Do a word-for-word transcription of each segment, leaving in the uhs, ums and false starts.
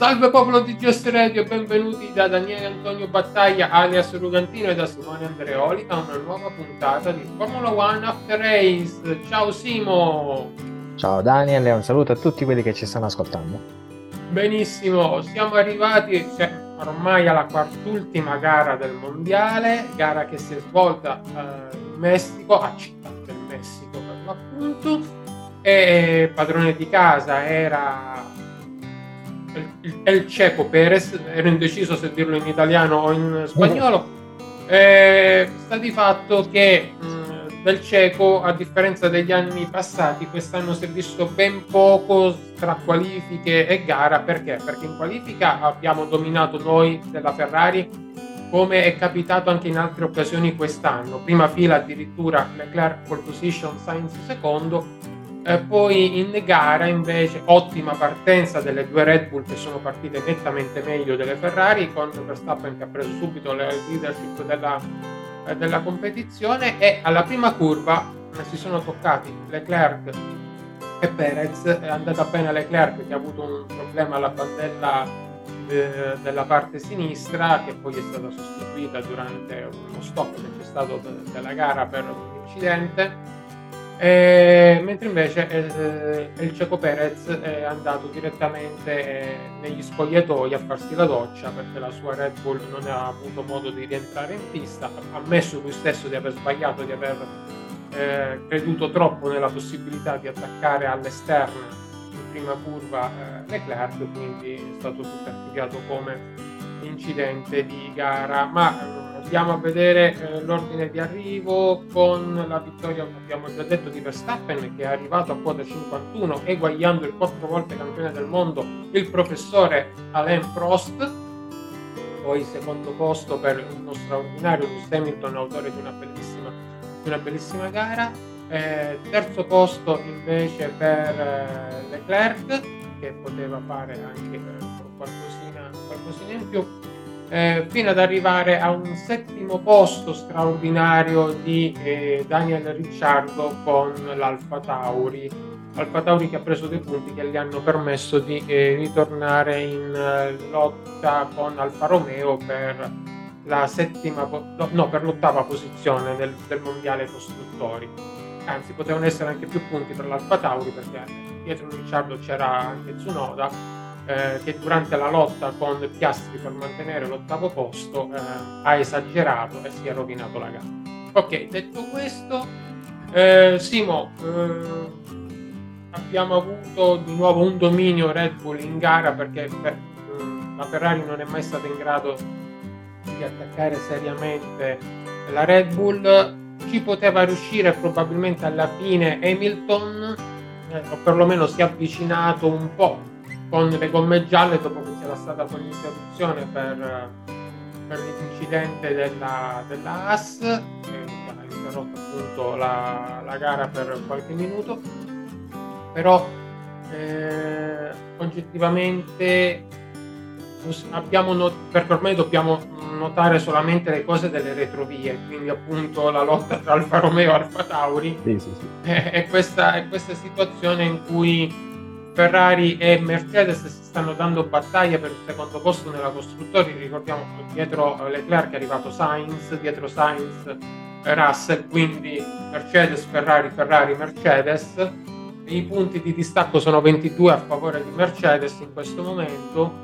Salve popolo di G S Radio e benvenuti da Daniele Antonio Battaglia alias Rugantino e da Simone Andreoli a una nuova puntata di Formula One After Race. Ciao Simo! Ciao Daniel e un saluto a tutti quelli che ci stanno ascoltando. Benissimo, siamo arrivati cioè, ormai alla quartultima gara del mondiale, gara che si è svolta eh, in Messico, a Città del Messico per l'appunto, e padrone di casa era il, il Checo Perez, ero indeciso se dirlo in italiano o in spagnolo. Eh, sta di fatto che mh, del Checo, a differenza degli anni passati, quest'anno si è visto ben poco tra qualifiche e gara. Perché? Perché in qualifica abbiamo dominato noi della Ferrari, come è capitato anche in altre occasioni quest'anno. Prima fila addirittura Leclerc pole position, Sainz secondo. Eh, poi in gara invece ottima partenza delle due Red Bull che sono partite nettamente meglio delle Ferrari, con Verstappen che ha preso subito la leadership della, eh, della competizione, e alla prima curva eh, si sono toccati Leclerc e Perez. È andata bene Leclerc, che ha avuto un problema alla bandella de, della parte sinistra, che poi è stata sostituita durante uno stop che c'è stato de, della gara per un incidente. Eh, mentre invece eh, il Checo Perez è andato direttamente eh, negli spogliatoi a farsi la doccia, perché la sua Red Bull non ha avuto modo di rientrare in pista. Ha ammesso lui stesso di aver sbagliato, di aver eh, creduto troppo nella possibilità di attaccare all'esterna in prima curva eh, Leclerc, quindi è stato certificato come incidente di gara. Ma andiamo a vedere eh, l'ordine di arrivo. Con la vittoria, abbiamo già detto, di Verstappen, che è arrivato a quota cinquantuno, eguagliando il quattro volte campione del mondo, il professore Alain Prost. Poi secondo posto per uno straordinario Lewis Hamilton, autore di una bellissima, di una bellissima gara. Eh, terzo posto invece per eh, Leclerc, che poteva fare anche eh, qualcosina, qualcosina in più. Eh, fino ad arrivare a un settimo posto straordinario di eh, Daniel Ricciardo con l'Alfa Tauri. Alfa Tauri che ha preso dei punti che gli hanno permesso di eh, ritornare in eh, lotta con Alfa Romeo per la settima, no, per l'ottava posizione del, del mondiale costruttori. Anzi, potevano essere anche più punti per l'Alfa Tauri, perché dietro Ricciardo c'era anche Tsunoda, Eh, che durante la lotta con Piastri per mantenere l'ottavo posto eh, ha esagerato e si è rovinato la gara. Ok, detto questo, eh, Simo, eh, abbiamo avuto di nuovo un dominio Red Bull in gara, perché beh, la Ferrari non è mai stata in grado di attaccare seriamente la Red Bull. Ci poteva riuscire probabilmente alla fine Hamilton, eh, o perlomeno si è avvicinato un po' con le gomme gialle, dopo che c'era stata quell'interruzione per, per l'incidente della, della Haas, che ha interrotto appunto la, la gara per qualche minuto. Però eh, oggettivamente abbiamo not- perché ormai dobbiamo notare solamente le cose delle retrovie, quindi appunto la lotta tra Alfa Romeo e Alfa Tauri. Sì, sì, sì. È, è, questa, è questa situazione in cui Ferrari e Mercedes si stanno dando battaglia per il secondo posto nella costruttori. Ricordiamo, dietro Leclerc è arrivato Sainz, dietro Sainz Russell, quindi Mercedes, Ferrari, Ferrari, Mercedes. I punti di distacco sono ventidue a favore di Mercedes in questo momento,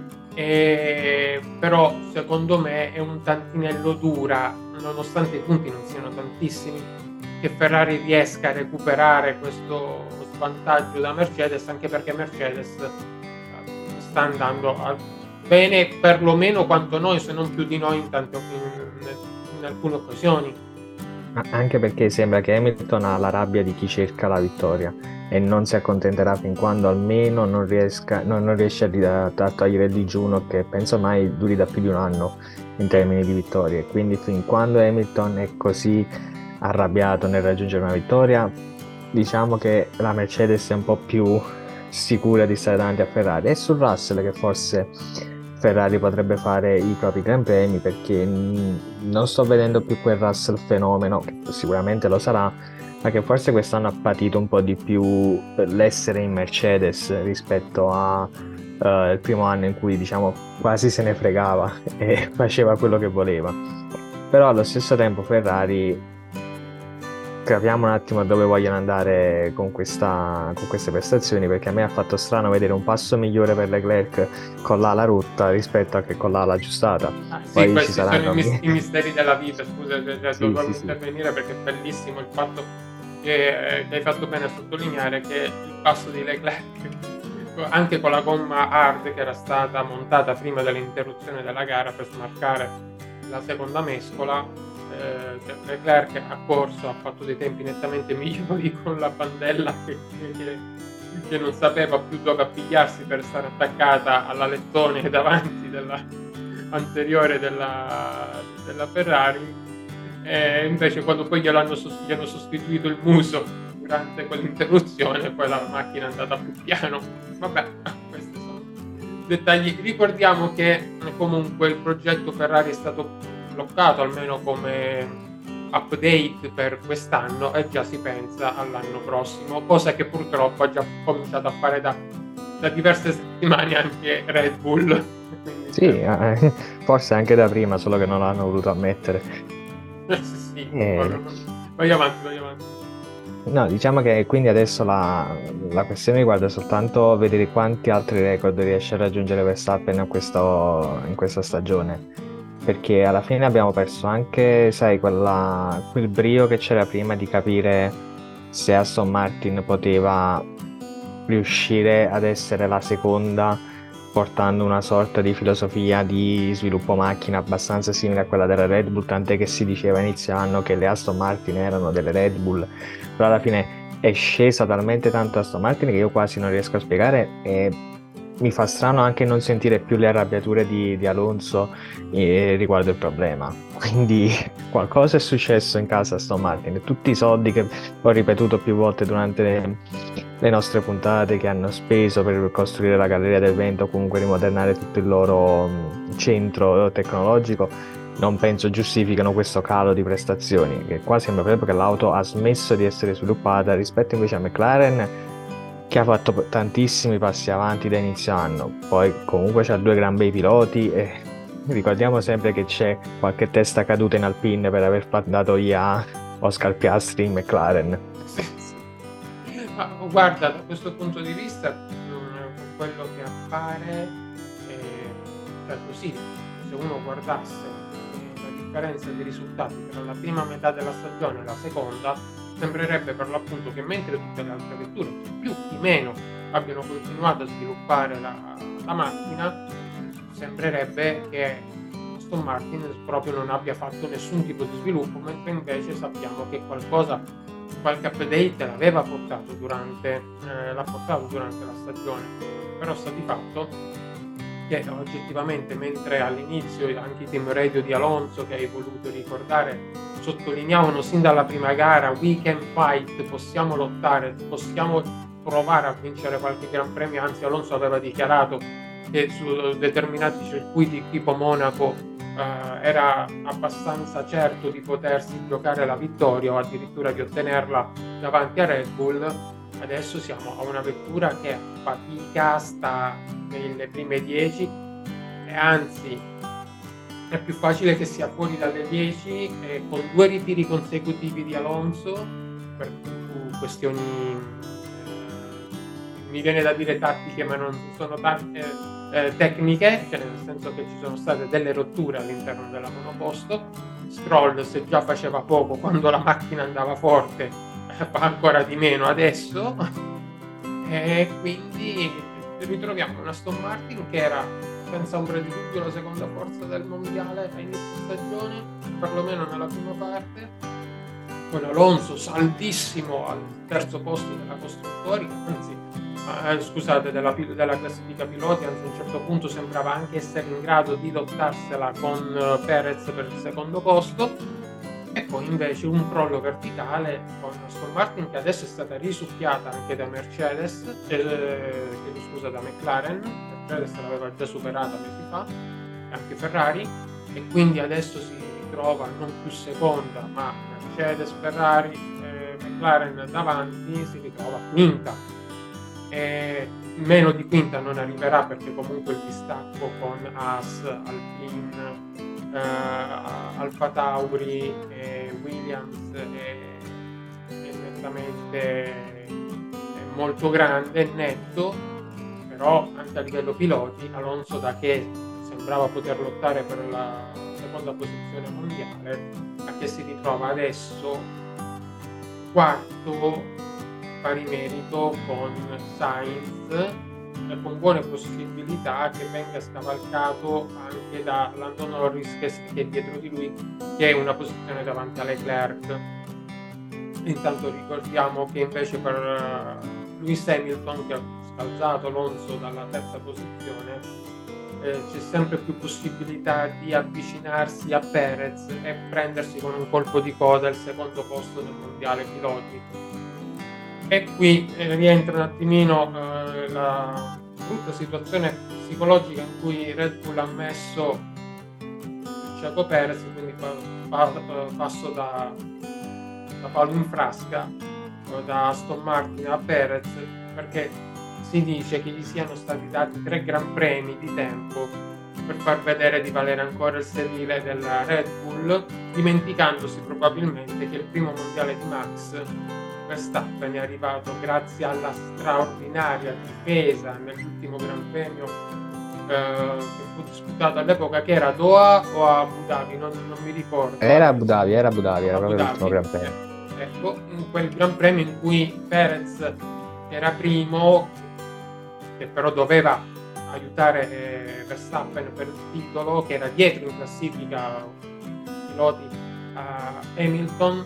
e però secondo me è un tantinello dura, nonostante i punti non siano tantissimi, che Ferrari riesca a recuperare questo vantaggio da Mercedes, anche perché Mercedes sta andando a bene perlomeno quanto noi, se non più di noi in, tante, in, in alcune occasioni. Anche perché sembra che Hamilton ha la rabbia di chi cerca la vittoria e non si accontenterà fin quando almeno non, riesca, non, non riesce a, a togliere il digiuno, che penso mai duri da più di un anno in termini di vittorie. Quindi fin quando Hamilton è così arrabbiato nel raggiungere una vittoria, diciamo che la Mercedes è un po' più sicura di stare davanti a Ferrari. E su Russell, che forse Ferrari potrebbe fare i propri Gran Premi, perché non sto vedendo più quel Russell fenomeno, che sicuramente lo sarà, ma che forse quest'anno ha patito un po' di più l'essere in Mercedes rispetto a eh, il primo anno in cui diciamo quasi se ne fregava e faceva quello che voleva. Però allo stesso tempo Ferrari, capiamo un attimo dove vogliono andare con questa, con queste prestazioni, perché a me ha fatto strano vedere un passo migliore per Leclerc con l'ala rotta rispetto a che con l'ala aggiustata. Ah, sì, Poi ci questi sono i, saranno... mis- i misteri della vita. Scusa, cioè, cioè, Sì, dovevo sì, sì. intervenire perché è bellissimo il fatto che, eh, che hai fatto bene a sottolineare che il passo di Leclerc, anche con la gomma hard che era stata montata prima dell'interruzione della gara per smarcare la seconda mescola, eh, cioè Leclerc ha corso, ha fatto dei tempi nettamente migliori con la bandella che, che, che non sapeva più dove appigliarsi per stare attaccata all'alettone davanti della anteriore della, della Ferrari, e invece quando poi gliel'hanno sost- gli hanno sostituito il muso durante quell'interruzione, poi la macchina è andata più piano. Vabbè, questi sono dettagli. Ricordiamo che comunque il progetto Ferrari è stato bloccato almeno come update per quest'anno e già si pensa all'anno prossimo, cosa che purtroppo ha già cominciato a fare da, da diverse settimane anche Red Bull. Quindi, Sì, eh, forse anche da prima, solo che non l'hanno voluto ammettere. sì, sì, Eh, vai avanti, vai avanti. no, diciamo che quindi adesso la, la questione riguarda soltanto vedere quanti altri record riesce a raggiungere Verstappen in, questo, in questa stagione. Perché alla fine abbiamo perso anche, sai, quella, quel brio che c'era prima di capire se Aston Martin poteva riuscire ad essere la seconda, portando una sorta di filosofia di sviluppo macchina abbastanza simile a quella della Red Bull, tant'è che si diceva a inizio anno che le Aston Martin erano delle Red Bull, però alla fine è scesa talmente tanto Aston Martin che io quasi non riesco a spiegare, e mi fa strano anche non sentire più le arrabbiature di, di Alonso eh, riguardo il problema. Quindi qualcosa è successo in casa Aston Martin, tutti i soldi che ho ripetuto più volte durante le, le nostre puntate, che hanno speso per costruire la Galleria del Vento, comunque rimodernare tutto il loro mh, centro tecnologico, non penso giustificano questo calo di prestazioni, che qua sembra proprio che l'auto ha smesso di essere sviluppata rispetto invece a McLaren, che ha fatto tantissimi passi avanti da inizio anno. Poi comunque c'ha due gran bei piloti e ricordiamo sempre che c'è qualche testa caduta in Alpine per aver dato via Oscar Piastri in McLaren. Sì, sì. Ma guarda, da questo punto di vista, mh, quello che appare, eh, cioè così, se uno guardasse eh, la differenza di risultati tra la prima metà della stagione e la seconda, sembrerebbe per l'appunto che mentre tutte le altre vetture, chi più chi meno, abbiano continuato a sviluppare la, la macchina, sembrerebbe che Aston Martin proprio non abbia fatto nessun tipo di sviluppo, mentre invece sappiamo che qualcosa, qualche update l'aveva portato durante, eh, l'ha portato durante la stagione. Però sta di fatto che oggettivamente, mentre all'inizio anche i team radio di Alonso, che hai voluto ricordare, sottolineavano sin dalla prima gara we can fight, possiamo lottare, possiamo provare a vincere qualche gran premio, anzi Alonso aveva dichiarato che su determinati circuiti tipo Monaco eh, era abbastanza certo di potersi giocare la vittoria o addirittura di ottenerla davanti a Red Bull. Adesso siamo a una vettura che fatica, sta nelle prime dieci e anzi è più facile che sia fuori dalle dieci, eh, con due ritiri consecutivi di Alonso per questioni eh, mi viene da dire tattiche, ma non sono tante eh, tecniche, cioè nel senso che ci sono state delle rotture all'interno della monoposto. Stroll, se già faceva poco quando la macchina andava forte, fa ancora di meno adesso, e quindi ritroviamo una Aston Martin che era senza ombra di dubbio la seconda forza del mondiale a inizio stagione, perlomeno nella prima parte, con Alonso saldissimo al terzo posto della costruttori, anzi eh, scusate della, della classifica piloti, anzi a un certo punto sembrava anche essere in grado di lottarsela con uh, Perez per il secondo posto. E poi invece un crollo verticale con Aston Martin, che adesso è stata risucchiata anche da Mercedes, eh, scusa da McLaren. Mercedes l'aveva già superata mesi fa, e anche Ferrari, e quindi adesso si ritrova non più seconda ma Mercedes, Ferrari, eh, McLaren davanti si ritrova quinta, e meno di quinta non arriverà perché comunque il distacco con Haas, Alpine, eh, Alfa Tauri e Williams è, è nettamente è molto grande, netto, però anche a livello piloti Alonso, da che sembrava poter lottare per la seconda posizione mondiale, a che si ritrova adesso quarto, pari merito con Sainz, e con buone possibilità che venga scavalcato anche da Lando Norris che, che è dietro di lui, che è una posizione davanti a Leclerc. Intanto ricordiamo che invece per Lewis Hamilton, che ha scalzato Alonso dalla terza posizione, eh, c'è sempre più possibilità di avvicinarsi a Perez e prendersi con un colpo di coda il secondo posto nel mondiale piloti. E qui eh, rientra un attimino eh, la brutta situazione psicologica in cui Red Bull ha messo Checo Perez, quindi pa- pa- passo da, da Paolo in frasca, da Aston Martin a Perez, perché si dice che gli siano stati dati tre gran premi di tempo per far vedere di valere ancora il sedile della Red Bull, dimenticandosi probabilmente che il primo mondiale di Max Verstappen è arrivato grazie alla straordinaria difesa nell'ultimo Gran Premio eh, che fu disputato all'epoca, che era Doha o Abu Dhabi, non, non mi ricordo. Era Abu Dhabi, era Abu Dhabi, era Abu proprio Dhabi, l'ultimo Gran Premio. eh, ecco, in quel Gran Premio in cui Perez era primo, che però doveva aiutare eh, Verstappen per il titolo, che era dietro in classifica piloti a Hamilton,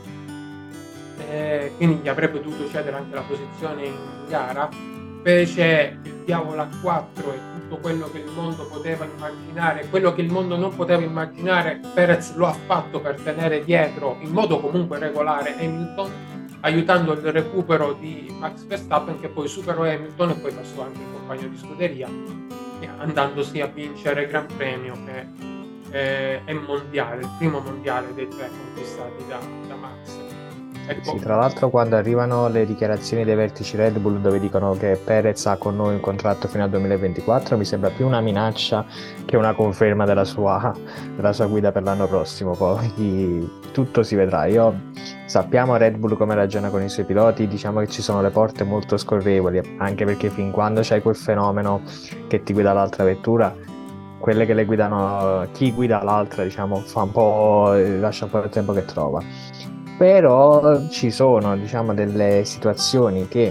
eh, quindi gli avrebbe dovuto cedere anche la posizione in gara. Fece il diavolo a quattro e tutto quello che il mondo poteva immaginare, quello che il mondo non poteva immaginare, Perez lo ha fatto per tenere dietro in modo comunque regolare Hamilton, aiutando il recupero di Max Verstappen, che poi superò Hamilton e poi passò anche il compagno di scuderia, andandosi a vincere Gran Premio che eh, è mondiale, il primo mondiale dei tre conquistati da, da Max. Ecco. Sì, tra l'altro quando arrivano le dichiarazioni dei vertici Red Bull dove dicono che Perez ha con noi un contratto fino al duemilaventiquattro, mi sembra più una minaccia che una conferma della sua, della sua guida per l'anno prossimo. Poi tutto si vedrà. Io sappiamo Red Bull come ragiona con i suoi piloti, diciamo che ci sono le porte molto scorrevoli, anche perché fin quando c'hai quel fenomeno che ti guida l'altra vettura, quelle che le guidano, chi guida l'altra, diciamo, fa un po', lascia un po' il tempo che trova. Però ci sono, diciamo, delle situazioni che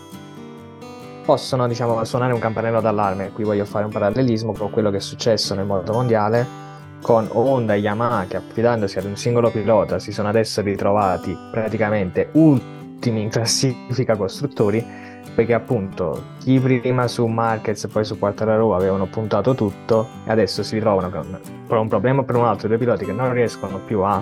possono, diciamo, suonare un campanello d'allarme. Qui voglio fare un parallelismo con quello che è successo nel mondo mondiale con Honda e Yamaha, che affidandosi ad un singolo pilota si sono adesso ritrovati praticamente ultimi in classifica costruttori, perché appunto chi prima su Marquez e poi su Quartararo avevano puntato tutto e adesso si ritrovano con un problema per un altro, due piloti che non riescono più a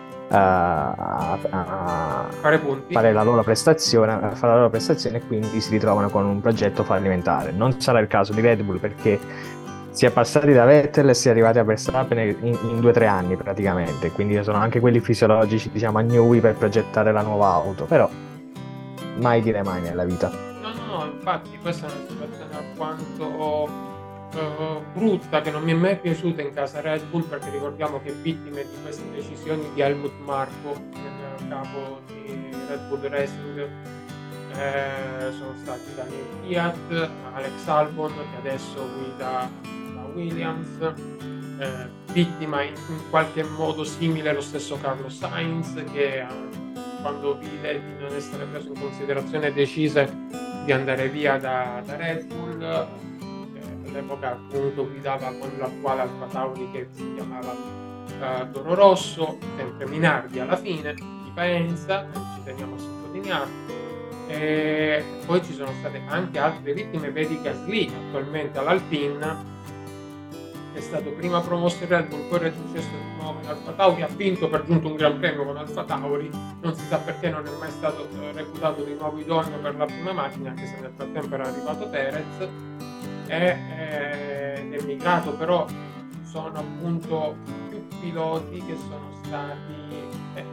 A, a fare punti, fare la loro prestazione, a fare la loro prestazione e quindi si ritrovano con un progetto fallimentare. Non sarà il caso di Red Bull, perché si è passati da Vettel e si è arrivati a Verstappen in, in due o tre anni praticamente, quindi sono anche quelli fisiologici, diciamo, a Newey per progettare la nuova auto, però mai dire mai nella vita. No, no, no, infatti questa è una situazione alquanto Uh, brutta, che non mi è mai piaciuta in casa Red Bull, perché ricordiamo che vittime di queste decisioni di Helmut Marko, il capo di Red Bull Racing, eh, sono stati Daniel Kvyat, Alex Albon, che adesso guida la Williams, eh, vittima in, in qualche modo simile lo stesso Carlos Sainz, che eh, quando vide di non essere preso in considerazione decise di andare via da, da Red Bull. All'epoca appunto guidava con l'attuale Alfa Tauri che si chiamava uh, Toro Rosso, sempre Minardi alla fine, di Faenza, ci teniamo a sottolineare. E poi ci sono state anche altre vittime, vedi Gasly attualmente all'Alpine, che è stato prima promosso in Red Bull, poi retrocesso di nuovo in Alfa Tauri, ha vinto per giunto un Gran Premio con Alfa Tauri, non si sa perché non è mai stato uh, reclutato di nuovo idoneo per la prima macchina, anche se nel frattempo era arrivato Perez. È, ed è migrato, però sono appunto più piloti che sono stati eh,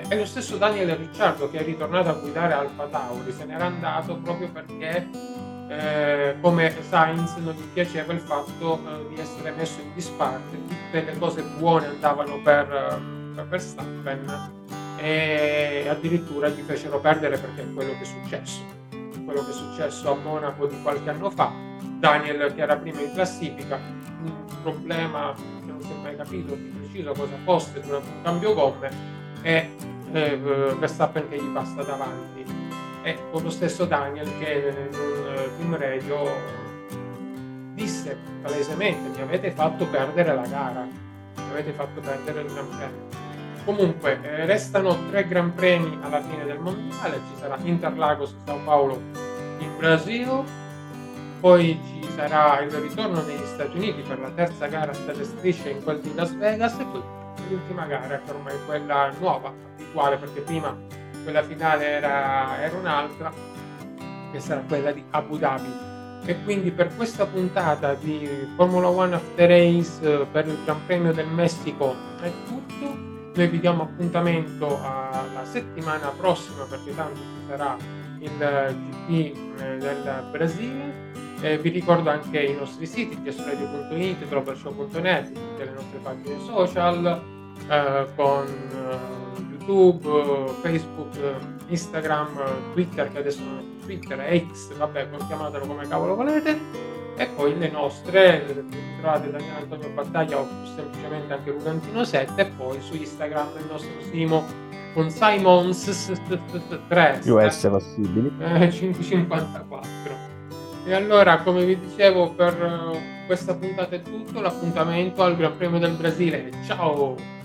e lo stesso Daniel Ricciardo, che è ritornato a guidare AlphaTauri, se n'era andato proprio perché eh, come Sainz non gli piaceva il fatto eh, di essere messo in disparte, tutte le cose buone andavano per, per Verstappen e addirittura gli fecero perdere, perché è quello che è successo quello che è successo a Monaco di qualche anno fa. Daniel, che era prima in classifica, un problema che non si è mai capito di preciso cosa fosse durante un cambio gomme, e eh, Verstappen che gli passa davanti, e con lo stesso Daniel che in un team radio disse palesemente: mi avete fatto perdere la gara, mi avete fatto perdere il Gran Premio. Comunque eh, restano tre Gran Premi alla fine del mondiale, ci sarà Interlagos, Sao Paulo in Brasile, poi ci sarà il ritorno negli Stati Uniti per la terza gara a stelle strisce in quel di Las Vegas, e poi l'ultima gara, che ormai è quella nuova, abituale, perché prima quella finale era, era un'altra, che sarà quella di Abu Dhabi. E quindi per questa puntata di Formula One After Race per il Gran Premio del Messico è tutto. Noi vi diamo appuntamento alla settimana prossima, perché tanto ci sarà il G P del Brasile. Eh, vi ricordo anche i nostri siti, g s radio punto it, global show punto net, tutte le nostre pagine social eh, con eh, YouTube, Facebook, Instagram, Twitter, che adesso non è più Twitter, X, vabbè, chiamatelo come cavolo volete. E poi le nostre, trovate Daniele Antonio Battaglia o più semplicemente anche Lugantino sette, e poi su Instagram il nostro Simo con Simons tre più S possibili, eh, cinquecentocinquantaquattro. E allora, come vi dicevo, per questa puntata è tutto, l'appuntamento al Gran Premio del Brasile. Ciao!